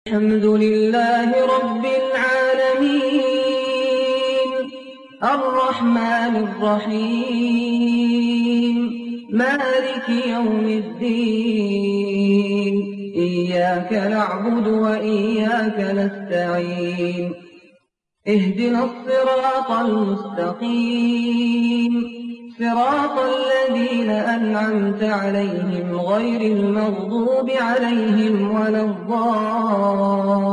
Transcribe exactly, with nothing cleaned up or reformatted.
الحمد لله رب العالمين الرحمن الرحيم مالك يوم الدين إياك نعبد وإياك نستعين اهدنا الصراط المستقيم صراط الذين أنعمت عليهم غير المغضوب عليهم ولا الضالين